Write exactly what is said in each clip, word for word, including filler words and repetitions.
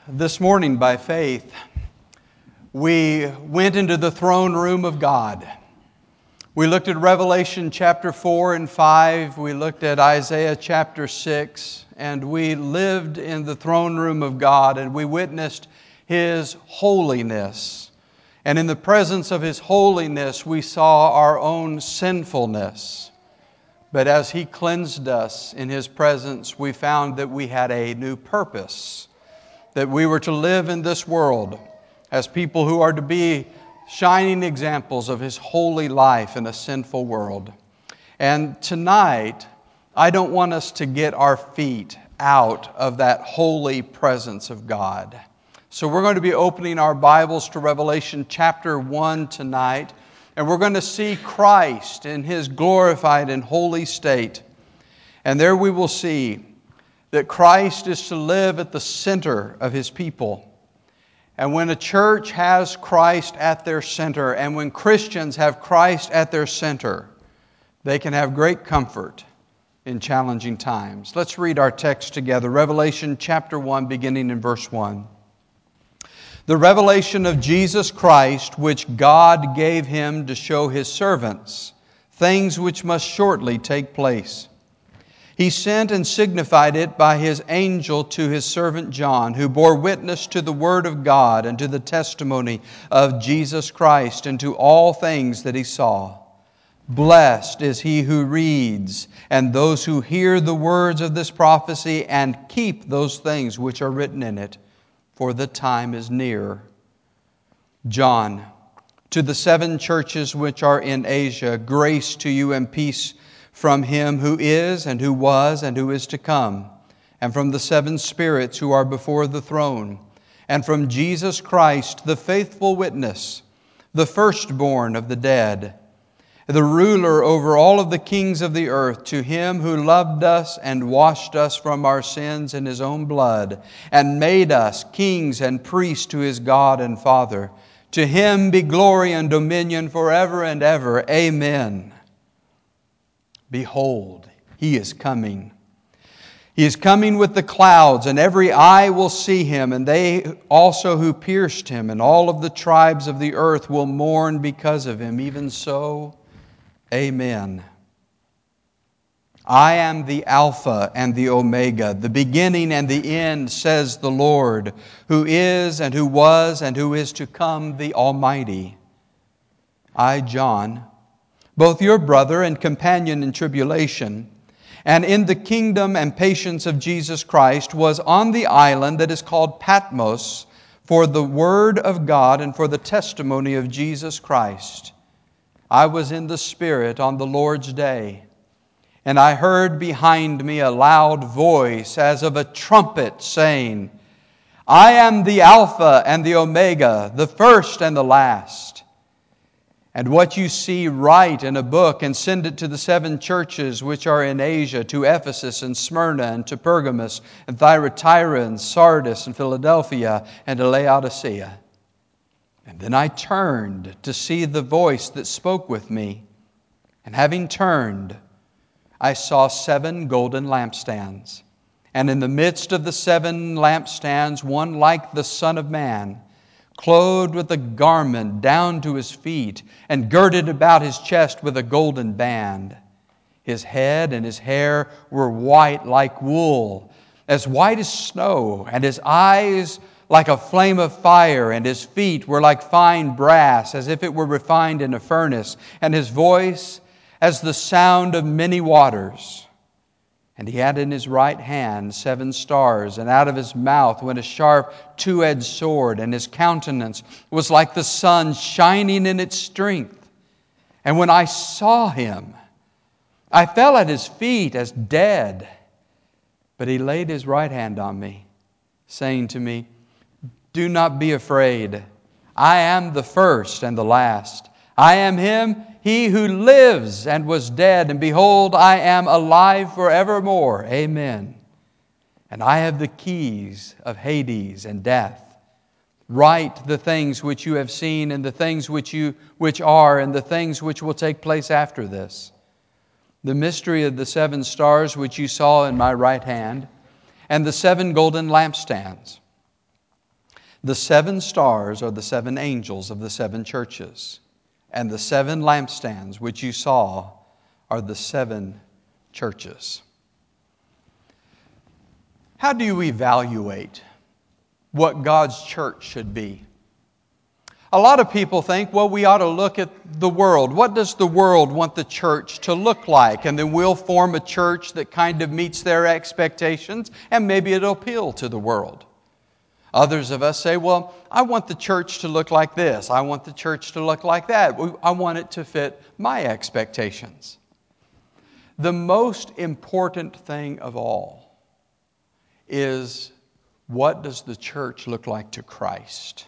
This morning, by faith, we went into the throne room of God. We looked at Revelation chapter four and five. We looked at Isaiah chapter six. And we lived in the throne room of God, and we witnessed His holiness. And in the presence of His holiness, we saw our own sinfulness. But as He cleansed us in His presence, we found that we had a new purpose. That we were to live in this world as people who are to be shining examples of His holy life in a sinful world. And tonight, I don't want us to get our feet out of that holy presence of God. So we're going to be opening our Bibles to Revelation chapter one tonight. And we're going to see Christ in His glorified and holy state. And there we will see that Christ is to live at the center of His people. And when a church has Christ at their center, and when Christians have Christ at their center, they can have great comfort in challenging times. Let's read our text together. Revelation chapter one, beginning in verse one. The revelation of Jesus Christ, which God gave Him to show His servants, things which must shortly take place. He sent and signified it by His angel to His servant John, who bore witness to the Word of God and to the testimony of Jesus Christ and to all things that he saw. Blessed is he who reads and those who hear the words of this prophecy and keep those things which are written in it, for the time is near. John, to the seven churches which are in Asia, grace to you and peace from Him who is, and who was, and who is to come, and from the seven spirits who are before the throne, and from Jesus Christ, the faithful witness, the firstborn of the dead, the ruler over all of the kings of the earth, to Him who loved us and washed us from our sins in His own blood, and made us kings and priests to His God and Father. To Him be glory and dominion forever and ever. Amen. Behold, He is coming. He is coming with the clouds, and every eye will see Him, and they also who pierced Him, and all of the tribes of the earth will mourn because of Him. Even so, amen. I am the Alpha and the Omega, the beginning and the end, says the Lord, who is and who was and who is to come, the Almighty. I, John, both your brother and companion in tribulation, and in the kingdom and patience of Jesus Christ, was on the island that is called Patmos for the word of God and for the testimony of Jesus Christ. I was in the Spirit on the Lord's day, and I heard behind me a loud voice as of a trumpet saying, I am the Alpha and the Omega, the first and the last. And what you see, write in a book and send it to the seven churches which are in Asia, to Ephesus and Smyrna and to Pergamos and Thyatira and Sardis and Philadelphia and to Laodicea. And then I turned to see the voice that spoke with me. And having turned, I saw seven golden lampstands. And in the midst of the seven lampstands, one like the Son of Man, clothed with a garment down to his feet, and girded about his chest with a golden band. His head and his hair were white like wool, as white as snow, and his eyes like a flame of fire, and his feet were like fine brass, as if it were refined in a furnace, and his voice as the sound of many waters. And he had in his right hand seven stars, and out of his mouth went a sharp two-edged sword, and his countenance was like the sun shining in its strength. And when I saw him, I fell at his feet as dead. But he laid his right hand on me, saying to me, Do not be afraid. I am the first and the last. I am him He who lives and was dead, and behold, I am alive forevermore. Amen. And I have the keys of Hades and death. Write the things which you have seen, and the things which you which are, and the things which will take place after this. The mystery of the seven stars which you saw in my right hand, and the seven golden lampstands. The seven stars are the seven angels of the seven churches, and the seven lampstands which you saw are the seven churches. How do you evaluate what God's church should be? A lot of people think, well, we ought to look at the world. What does the world want the church to look like? And then we'll form a church that kind of meets their expectations, and maybe it'll appeal to the world. Others of us say, well, I want the church to look like this. I want the church to look like that. I want it to fit my expectations. The most important thing of all is, what does the church look like to Christ?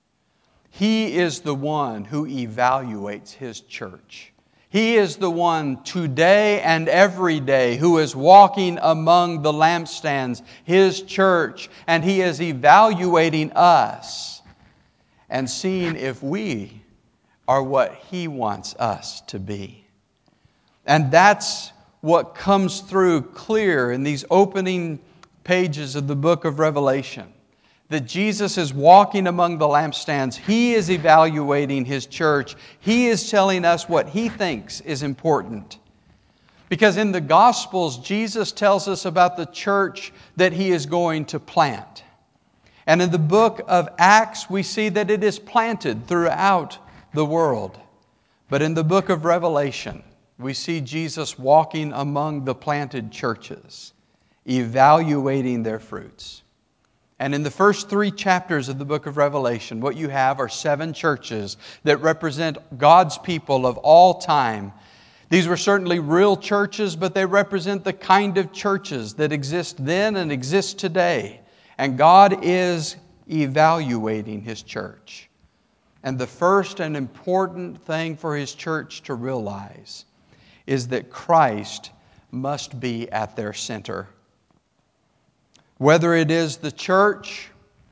He is the one who evaluates His church. He is the one today and every day who is walking among the lampstands, His church, and He is evaluating us and seeing if we are what He wants us to be. And that's what comes through clear in these opening pages of the book of Revelation. That Jesus is walking among the lampstands. He is evaluating His church. He is telling us what He thinks is important. Because in the Gospels, Jesus tells us about the church that He is going to plant. And in the book of Acts, we see that it is planted throughout the world. But in the book of Revelation, we see Jesus walking among the planted churches, evaluating their fruits. And in the first three chapters of the book of Revelation, what you have are seven churches that represent God's people of all time. These were certainly real churches, but they represent the kind of churches that exist then and exist today. And God is evaluating His church. And the first and important thing for His church to realize is that Christ must be at their center. Whether it is the church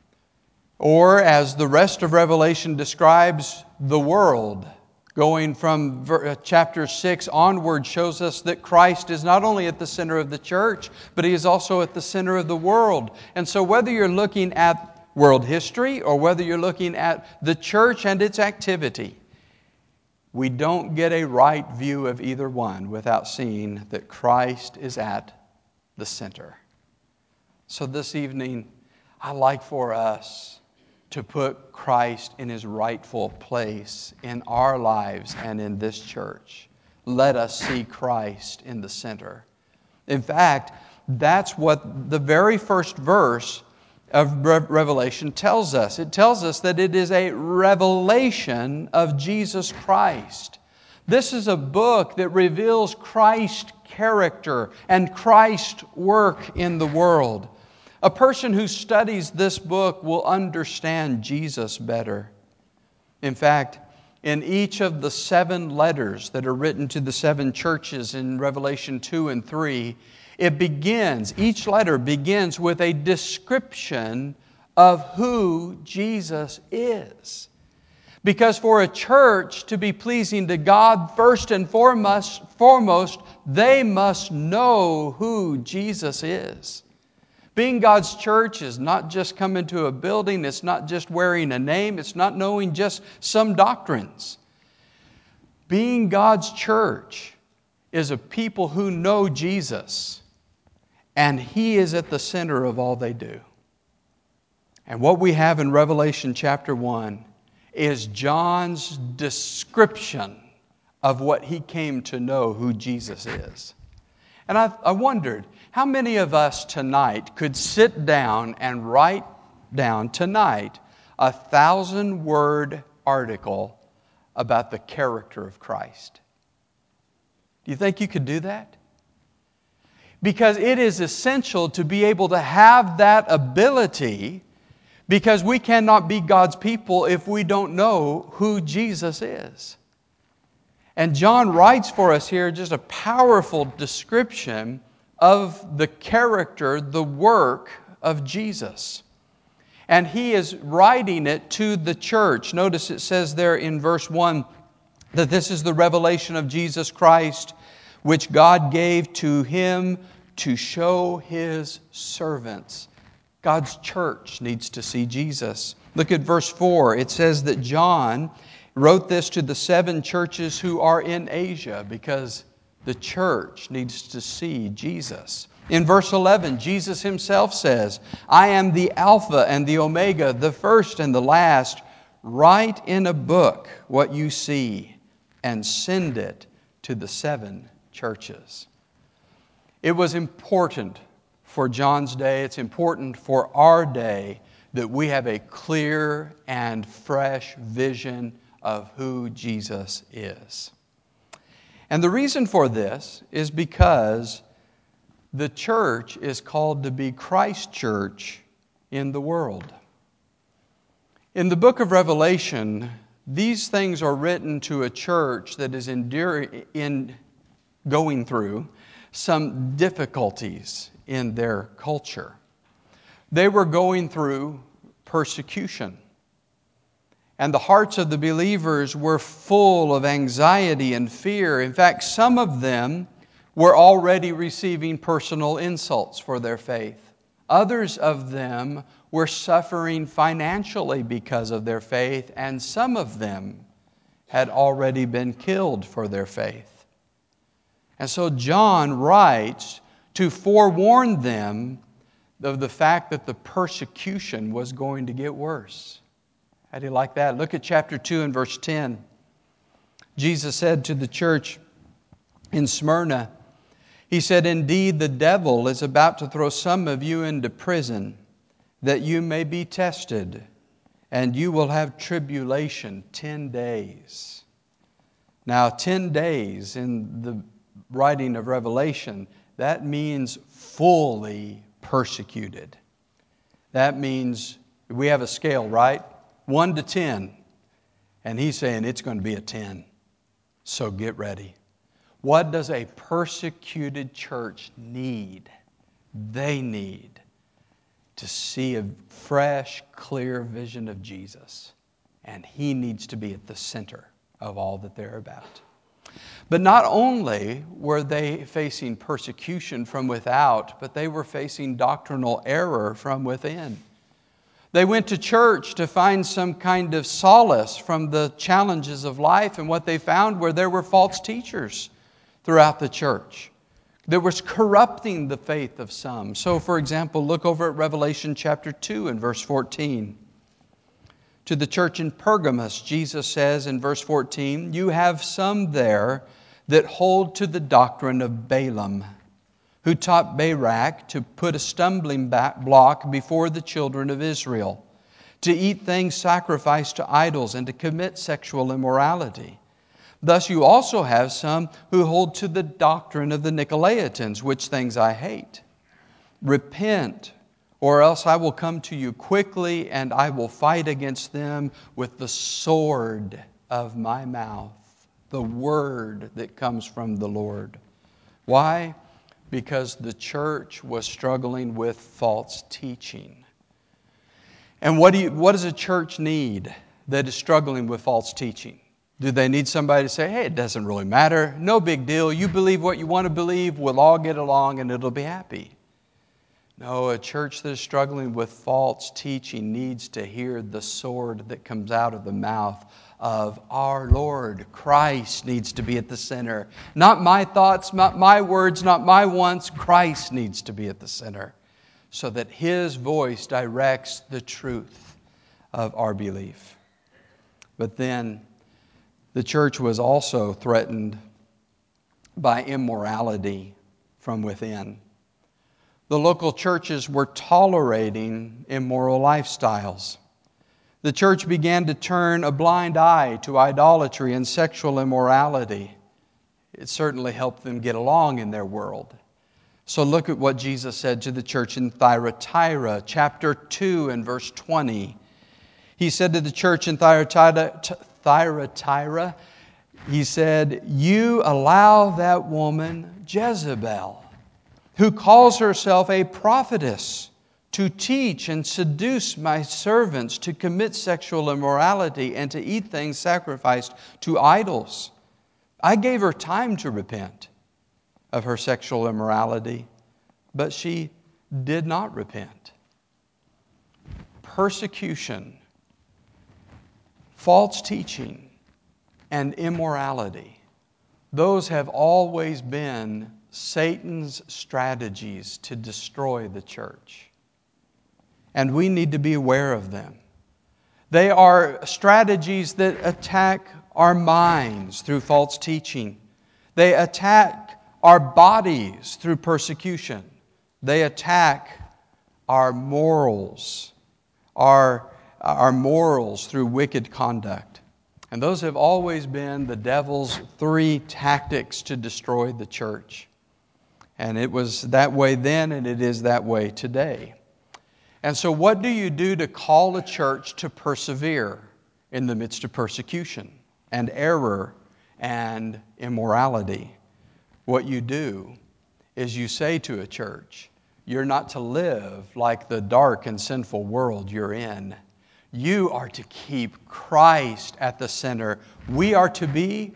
or, as the rest of Revelation describes, the world, going from chapter six onward, shows us that Christ is not only at the center of the church, but He is also at the center of the world. And so whether you're looking at world history or whether you're looking at the church and its activity, we don't get a right view of either one without seeing that Christ is at the center. So this evening, I'd like for us to put Christ in His rightful place in our lives and in this church. Let us see Christ in the center. In fact, that's what the very first verse of Revelation tells us. It tells us that it is a revelation of Jesus Christ. This is a book that reveals Christ's character and Christ's work in the world. A person who studies this book will understand Jesus better. In fact, in each of the seven letters that are written to the seven churches in Revelation two and three, it begins, each letter begins with a description of who Jesus is. Because for a church to be pleasing to God, first and foremost, foremost, they must know who Jesus is. Being God's church is not just coming to a building. It's not just wearing a name. It's not knowing just some doctrines. Being God's church is a people who know Jesus, and He is at the center of all they do. And what we have in Revelation chapter one is John's description of what he came to know who Jesus is. And I, I wondered, how many of us tonight could sit down and write down tonight a thousand word article about the character of Christ? Do you think you could do that? Because it is essential to be able to have that ability, because we cannot be God's people if we don't know who Jesus is. And John writes for us here just a powerful description of the character, the work of Jesus. And he is writing it to the church. Notice it says there in verse one that this is the revelation of Jesus Christ, which God gave to Him to show His servants God's church needs to see Jesus. Look at verse four. It says that John wrote this to the seven churches who are in Asia because the church needs to see Jesus. In verse eleven, Jesus Himself says, I am the Alpha and the Omega, the first and the last. Write in a book what you see and send it to the seven churches. It was important for John's day, it's important for our day that we have a clear and fresh vision of who Jesus is. And the reason for this is because the church is called to be Christ's church in the world. In the book of Revelation, these things are written to a church that is enduring, in going through some difficulties in their culture. They were going through persecution. And the hearts of the believers were full of anxiety and fear. In fact, some of them were already receiving personal insults for their faith. Others of them were suffering financially because of their faith, and some of them had already been killed for their faith. And so John writes to forewarn them of the fact that the persecution was going to get worse. How do you like that? Look at chapter two and verse ten. Jesus said to the church in Smyrna, He said, Indeed, the devil is about to throw some of you into prison, that you may be tested, and you will have tribulation ten days. Now, ten days in the writing of Revelation, that means fully persecuted. That means we have a scale, right? One to ten. And He's saying it's going to be a ten. So get ready. What does a persecuted church need? They need to see a fresh, clear vision of Jesus. And He needs to be at the center of all that they're about. But not only were they facing persecution from without, but they were facing doctrinal error from within. They went to church to find some kind of solace from the challenges of life, and what they found were there were false teachers throughout the church that was corrupting the faith of some. So, for example, look over at Revelation chapter two and verse fourteen. To the church in Pergamos, Jesus says in verse fourteen, You have some there that hold to the doctrine of Balaam, who taught Barak to put a stumbling block before the children of Israel, to eat things sacrificed to idols and to commit sexual immorality. Thus you also have some who hold to the doctrine of the Nicolaitans, which things I hate. Repent, or else I will come to you quickly, and I will fight against them with the sword of my mouth, the word that comes from the Lord. Why? Because the church was struggling with false teaching. And what do you, what does a church need that is struggling with false teaching? Do they need somebody to say, hey, it doesn't really matter, no big deal, you believe what you want to believe, we'll all get along and it'll be happy? No, a church that is struggling with false teaching needs to hear the sword that comes out of the mouth of our Lord. Christ needs to be at the center. Not my thoughts, not my words, not my wants. Christ needs to be at the center so that His voice directs the truth of our belief. But then the church was also threatened by immorality from within. The local churches were tolerating immoral lifestyles. The church began to turn a blind eye to idolatry and sexual immorality. It certainly helped them get along in their world. So look at what Jesus said to the church in Thyatira, chapter two and verse twenty. He said to the church in Thyatira, Thyatira, He said, You allow that woman Jezebel, who calls herself a prophetess, to teach and seduce my servants to commit sexual immorality and to eat things sacrificed to idols. I gave her time to repent of her sexual immorality, but she did not repent. persecution, false teaching, and immorality, those have always been Satan's strategies to destroy the church. And we need to be aware of them. They are strategies that attack our minds through false teaching. They attack our bodies through persecution. They attack our morals, our, our morals through wicked conduct. And those have always been the devil's three tactics to destroy the church. And it was that way then, and it is that way today. And so what do you do to call a church to persevere in the midst of persecution and error and immorality? What you do is you say to a church, you're not to live like the dark and sinful world you're in. You are to keep Christ at the center. We are to be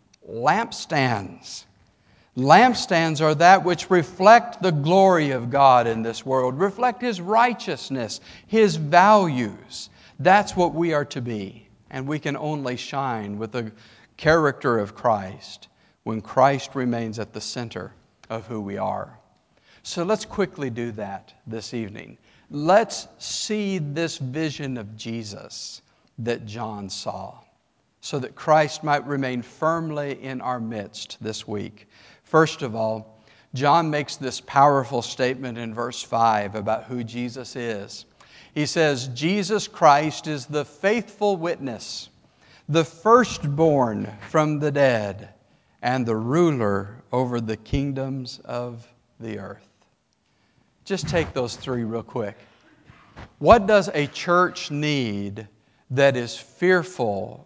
lampstands. Lampstands are that which reflect the glory of God in this world, reflect His righteousness, His values. That's what we are to be. And we can only shine with the character of Christ when Christ remains at the center of who we are. So let's quickly do that this evening. Let's see this vision of Jesus that John saw, so that Christ might remain firmly in our midst this week. First of all, John makes this powerful statement in verse five about who Jesus is. He says, Jesus Christ is the faithful witness, the firstborn from the dead, and the ruler over the kingdoms of the earth. Just take those three real quick. What does a church need that is fearful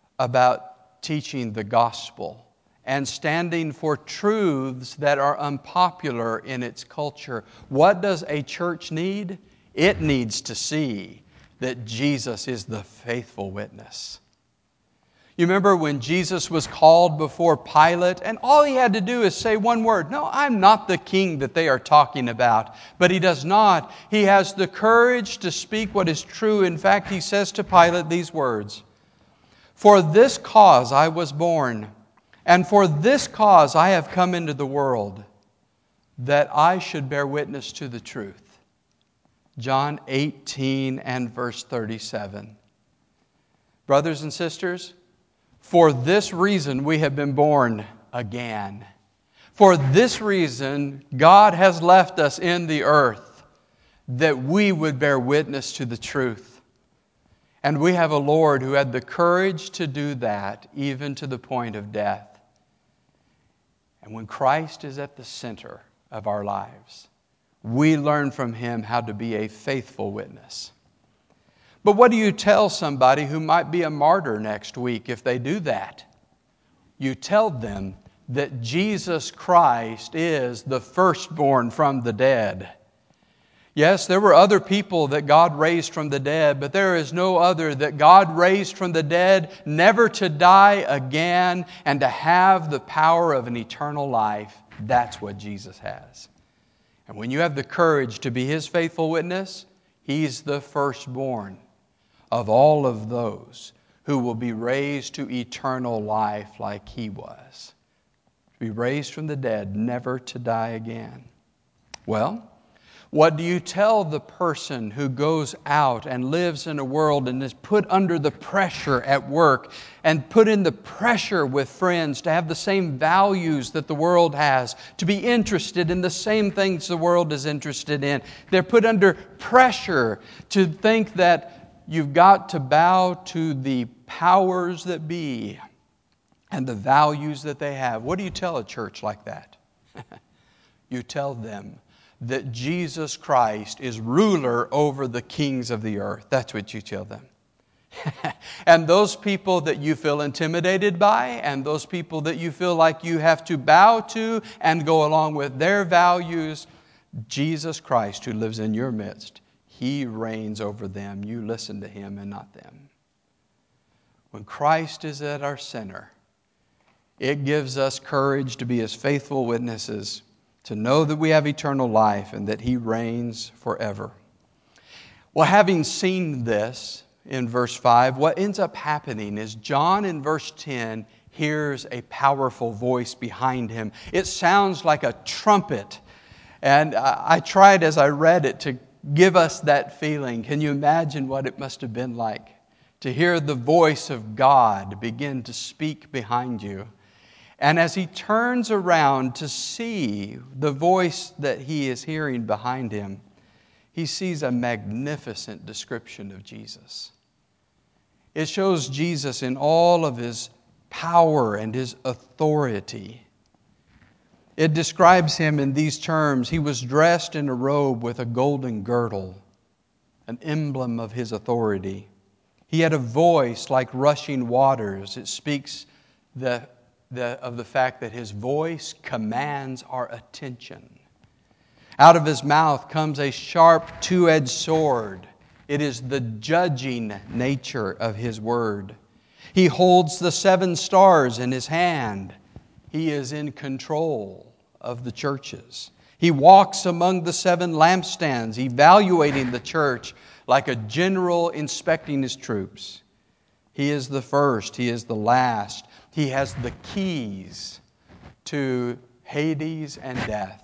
about teaching the gospel and standing for truths that are unpopular in its culture? What does a church need? It needs to see that Jesus is the faithful witness. You remember when Jesus was called before Pilate, and all he had to do is say one word, "No, I'm not the king that they are talking about." But he does not. He has the courage to speak what is true. In fact, he says to Pilate these words, "For this cause I was born, and for this cause I have come into the world, that I should bear witness to the truth." John eighteen and verse thirty-seven. Brothers and sisters, for this reason we have been born again. For this reason God has left us in the earth, that we would bear witness to the truth. And we have a Lord who had the courage to do that, even to the point of death. And when Christ is at the center of our lives, we learn from Him how to be a faithful witness. But what do you tell somebody who might be a martyr next week if they do that? You tell them that Jesus Christ is the firstborn from the dead. Yes, there were other people that God raised from the dead, but there is no other that God raised from the dead, never to die again and to have the power of an eternal life. That's what Jesus has. And when you have the courage to be His faithful witness, He's the firstborn of all of those who will be raised to eternal life like He was. To be raised from the dead, never to die again. Well, what do you tell the person who goes out and lives in a world and is put under the pressure at work and put in the pressure with friends to have the same values that the world has, to be interested in the same things the world is interested in? They're put under pressure to think that you've got to bow to the powers that be and the values that they have. What do you tell a church like that? You tell them that Jesus Christ is ruler over the kings of the earth. That's what you tell them. And those people that you feel intimidated by, and those people that you feel like you have to bow to and go along with their values, Jesus Christ, who lives in your midst, He reigns over them. You listen to Him and not them. When Christ is at our center, it gives us courage to be His faithful witnesses, to know that we have eternal life and that He reigns forever. Well, having seen this in verse five, what ends up happening is John in verse ten hears a powerful voice behind him. It sounds like a trumpet. And I tried as I read it to give us that feeling. Can you imagine what it must have been like to hear the voice of God begin to speak behind you? And as he turns around to see the voice that he is hearing behind him, he sees a magnificent description of Jesus. It shows Jesus in all of his power and his authority. It describes him in these terms. He was dressed in a robe with a golden girdle, an emblem of his authority. He had a voice like rushing waters. It speaks the, the, of the fact that his voice commands our attention. Out of his mouth comes a sharp two-edged sword. It is the judging nature of his word. He holds the seven stars in his hand. He is in control of the churches. He walks among the seven lampstands, evaluating the church like a general inspecting his troops. He is the first. He is the last. He has the keys to Hades and death.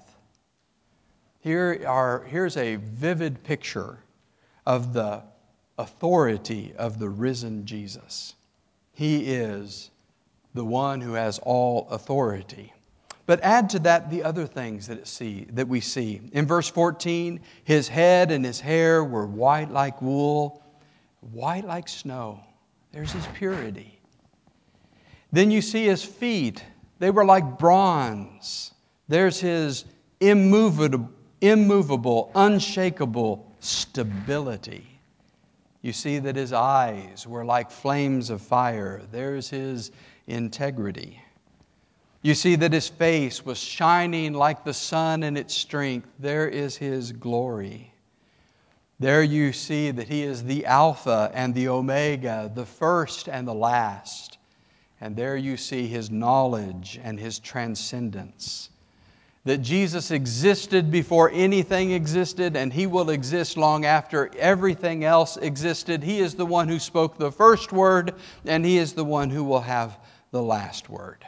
Here are, here's a vivid picture of the authority of the risen Jesus. He is the one who has all authority. But add to that the other things that, it see, that we see. In verse fourteen, his head and his hair were white like wool, white like snow. There's his purity. Then you see his feet. They were like bronze. There's his immovable, immovable, unshakable stability. You see that his eyes were like flames of fire. There's his integrity. You see that his face was shining like the sun in its strength. There is his glory. There you see that he is the Alpha and the Omega, the first and the last. And there you see his knowledge and his transcendence. That Jesus existed before anything existed, and he will exist long after everything else existed. He is the one who spoke the first word, and he is the one who will have the last word.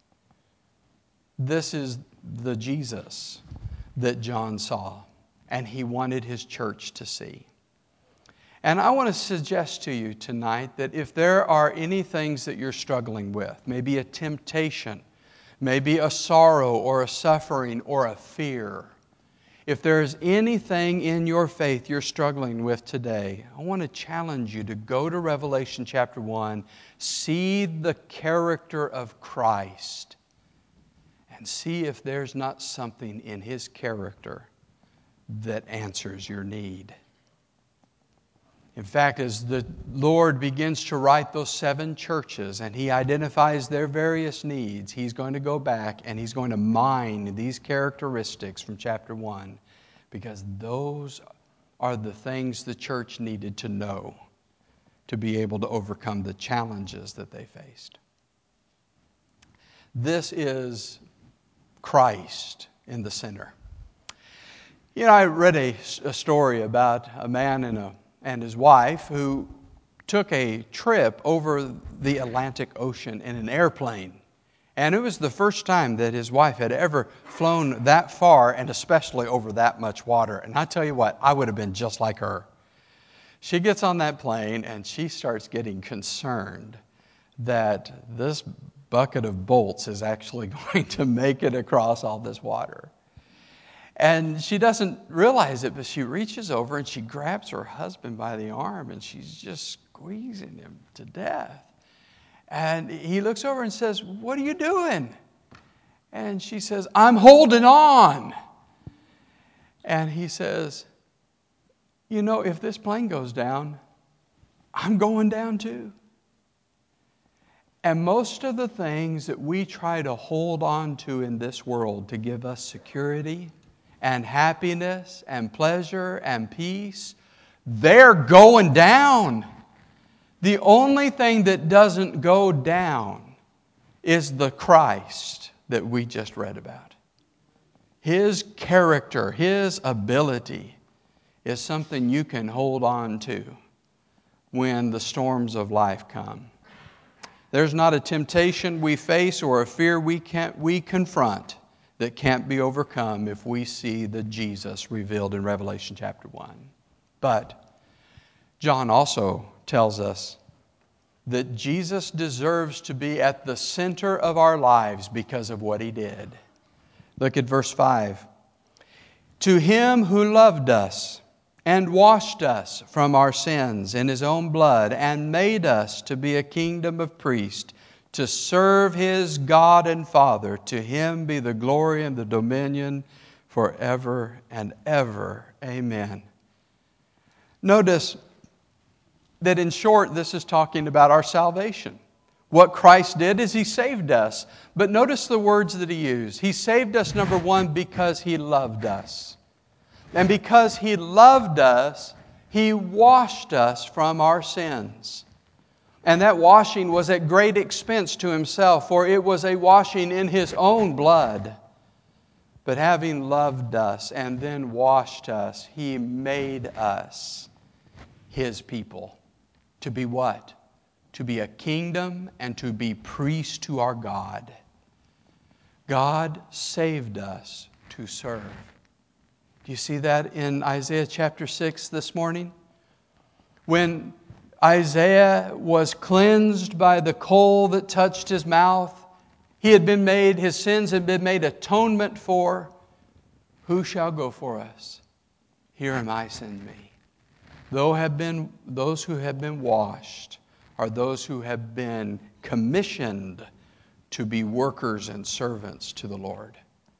This is the Jesus that John saw, and he wanted his church to see. And I want to suggest to you tonight that if there are any things that you're struggling with, maybe a temptation, maybe a sorrow or a suffering or a fear, if there's anything in your faith you're struggling with today, I want to challenge you to go to Revelation chapter one, see the character of Christ, and see if there's not something in his character that answers your need. In fact, as the Lord begins to write those seven churches and he identifies their various needs, he's going to go back and he's going to mine these characteristics from chapter one, because those are the things the church needed to know to be able to overcome the challenges that they faced. This is Christ in the center. You know, I read a, a story about a man and a and his wife who took a trip over the Atlantic Ocean in an airplane. And it was the first time that his wife had ever flown that far, and especially over that much water. And I tell you what, I would have been just like her. She gets on that plane and she starts getting concerned that this bucket of bolts is actually going to make it across all this water. And she doesn't realize it, but she reaches over and she grabs her husband by the arm and she's just squeezing him to death. And he looks over and says, "What are you doing?" And she says, "I'm holding on." And he says, "You know, if this plane goes down, I'm going down too." And most of the things that we try to hold on to in this world to give us security and happiness and pleasure and peace, they're going down. The only thing that doesn't go down is the Christ that we just read about. His character, his ability is something you can hold on to when the storms of life come. There's not a temptation we face or a fear we can't we confront that can't be overcome if we see the Jesus revealed in Revelation chapter one. But John also tells us that Jesus deserves to be at the center of our lives because of what He did. Look at verse five. To Him who loved us and washed us from our sins in His own blood and made us to be a kingdom of priests to serve His God and Father, to Him be the glory and the dominion forever and ever. Amen. Notice that in short, this is talking about our salvation. What Christ did is He saved us. But notice the words that He used. He saved us, number one, because He loved us. And because He loved us, He washed us from our sins. And that washing was at great expense to Himself, for it was a washing in His own blood. But having loved us and then washed us, He made us His people. To be what? To be a kingdom and to be priests to our God. God saved us to serve. Do you see that in Isaiah chapter six this morning? When Isaiah was cleansed by the coal that touched his mouth, he had been made, his sins had been made atonement for. Who shall go for us? Here am I, send me. Though have been, those who have been washed are those who have been commissioned to be workers and servants to the Lord.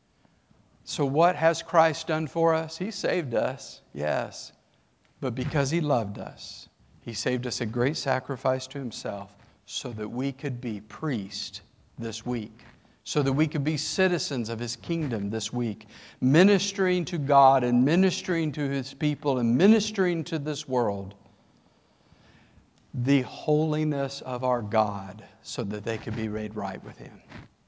So what has Christ done for us? He saved us, yes. But because He loved us, He saved us a great sacrifice to Himself so that we could be priests this week. So that we could be citizens of His kingdom this week, ministering to God and ministering to His people and ministering to this world the holiness of our God so that they could be made right with Him.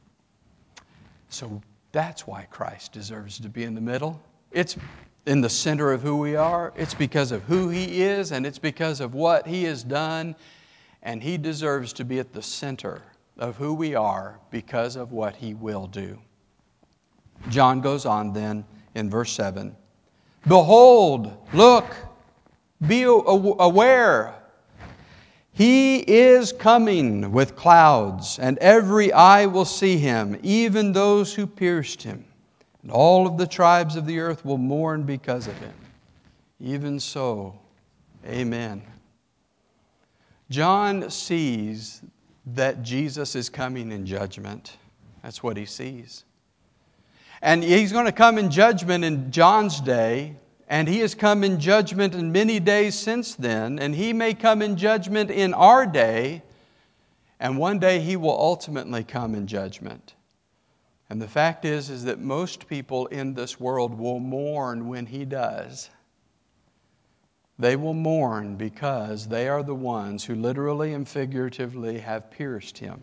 So that's why Christ deserves to be in the middle. It's in the center of who we are. It's because of who He is, and it's because of what He has done. And He deserves to be at the center of who we are because of what He will do. John goes on then in verse seven. Behold, look, be aware. He is coming with clouds, and every eye will see Him, even those who pierced Him. And all of the tribes of the earth will mourn because of Him. Even so, amen. John sees that Jesus is coming in judgment. That's what he sees. And He's going to come in judgment in John's day, and He has come in judgment in many days since then, and He may come in judgment in our day, and one day He will ultimately come in judgment. And the fact is, is that most people in this world will mourn when He does. They will mourn because they are the ones who literally and figuratively have pierced Him.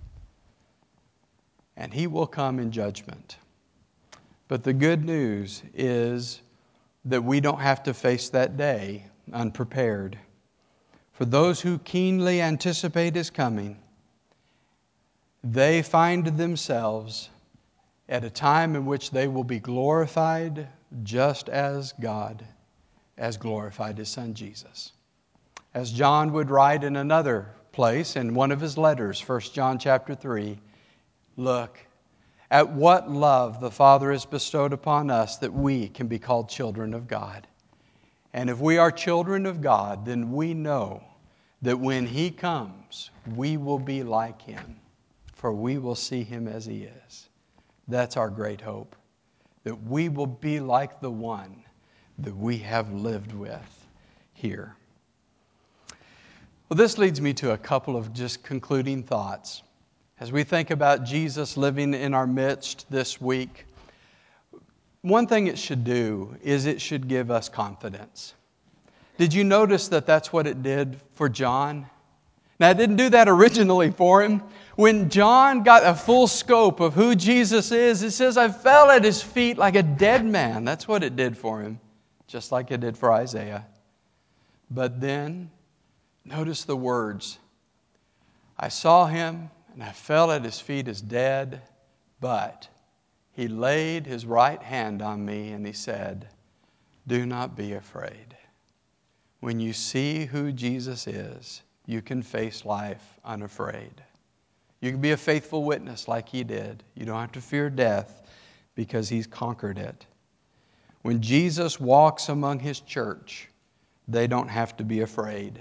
And He will come in judgment. But the good news is that we don't have to face that day unprepared. For those who keenly anticipate His coming, they find themselves at a time in which they will be glorified just as God has glorified His Son Jesus. As John would write in another place in one of his letters, First John chapter three, look at what love the Father has bestowed upon us that we can be called children of God. And if we are children of God, then we know that when He comes, we will be like Him, for we will see Him as He is. That's our great hope, that we will be like the one that we have lived with here. Well, this leads me to a couple of just concluding thoughts. As we think about Jesus living in our midst this week, one thing it should do is it should give us confidence. Did you notice that that's what it did for John? Now, it didn't do that originally for him. When John got a full scope of who Jesus is, it says, I fell at His feet like a dead man. That's what it did for him. just like it did for Isaiah. But then, notice the words. I saw him, and I fell at his feet as dead, but he laid his right hand on me, and he said, do not be afraid. When you see who Jesus is, you can face life unafraid. You can be a faithful witness like he did. You don't have to fear death because he's conquered it. When Jesus walks among his church, they don't have to be afraid.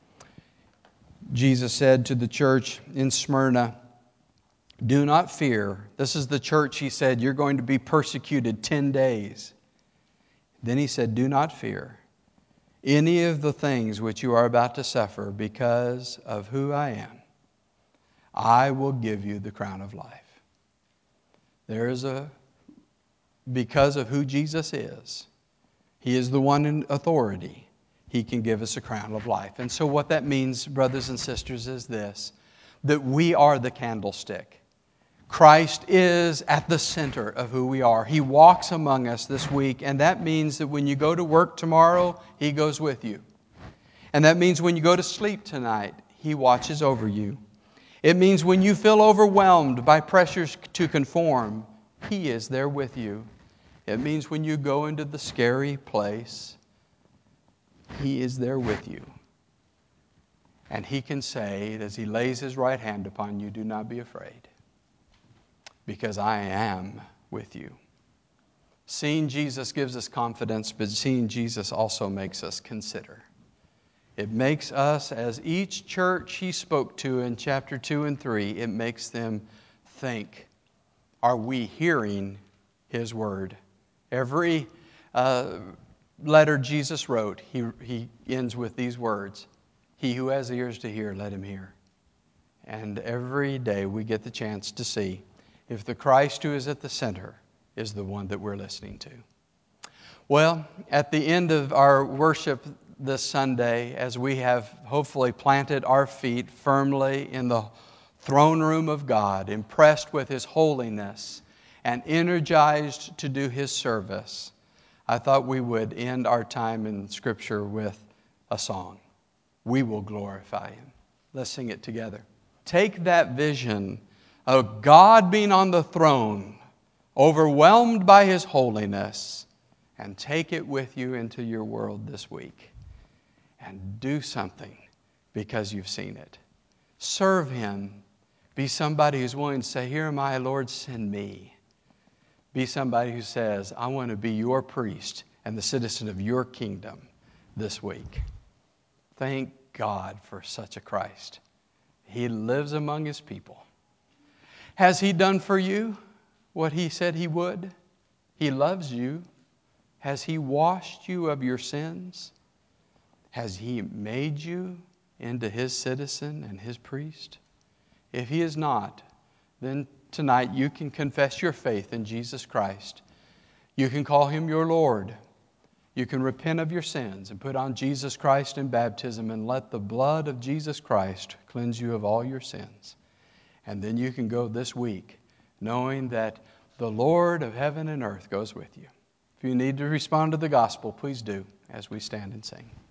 Jesus said to the church in Smyrna, do not fear. This is the church, he said, you're going to be persecuted ten days. Then he said, do not fear any of the things which you are about to suffer because of who I am. I will give you the crown of life. There is a, because of who Jesus is, he is the one in authority. He can give us a crown of life. And so what that means, brothers and sisters, is this, that we are the candlestick. Christ is at the center of who we are. He walks among us this week, and that means that when you go to work tomorrow, he goes with you. And that means when you go to sleep tonight, he watches over you. It means when you feel overwhelmed by pressures to conform, he is there with you. It means when you go into the scary place, he is there with you. And he can say, as he lays his right hand upon you, do not be afraid, because I am with you. Seeing Jesus gives us confidence, but seeing Jesus also makes us consider. It makes us, as each church he spoke to in chapter two and three, it makes them think, are we hearing his word? Every uh, letter Jesus wrote, he, he ends with these words, he who has ears to hear, let him hear. And every day we get the chance to see if the Christ who is at the center is the one that we're listening to. Well, at the end of our worship this Sunday, as we have hopefully planted our feet firmly in the throne room of God, impressed with his holiness and energized to do his service, I thought we would end our time in Scripture with a song. We will glorify him. Let's sing it together. Take that vision of God being on the throne, overwhelmed by his holiness, and take it with you into your world this week. And do something because you've seen it. Serve him. Be somebody who's willing to say, here am I, Lord, send me. Be somebody who says, I want to be your priest and the citizen of your kingdom this week. Thank God for such a Christ. He lives among his people. Has he done for you what he said he would? He loves you. Has he washed you of your sins? Has he made you into his citizen and his priest? If he is not, then tonight you can confess your faith in Jesus Christ. You can call him your Lord. You can repent of your sins and put on Jesus Christ in baptism and let the blood of Jesus Christ cleanse you of all your sins. And then you can go this week knowing that the Lord of heaven and earth goes with you. If you need to respond to the gospel, please do as we stand and sing.